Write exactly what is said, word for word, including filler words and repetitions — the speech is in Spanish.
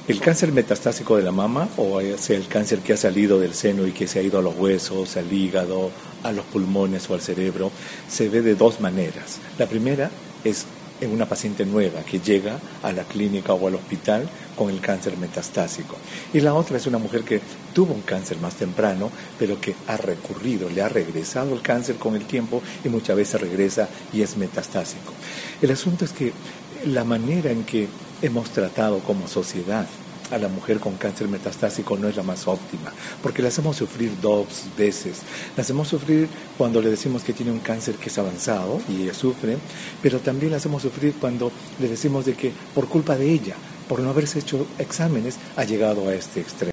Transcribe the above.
El cáncer metastásico de la mama, o sea, el cáncer que ha salido del seno y que se ha ido a los huesos, al hígado, a los pulmones o al cerebro, se ve de dos maneras. La primera es en una paciente nueva que llega a la clínica o al hospital con el cáncer metastásico. Y la otra es una mujer que tuvo un cáncer más temprano, pero que ha recurrido, le ha regresado el cáncer con el tiempo y muchas veces regresa y es metastásico. El asunto es que la manera en que hemos tratado como sociedad a la mujer con cáncer metastásico no es la más óptima, porque la hacemos sufrir dos veces. La hacemos sufrir cuando le decimos que tiene un cáncer que es avanzado y ella sufre, pero también la hacemos sufrir cuando le decimos de que por culpa de ella, por no haberse hecho exámenes, ha llegado a este extremo.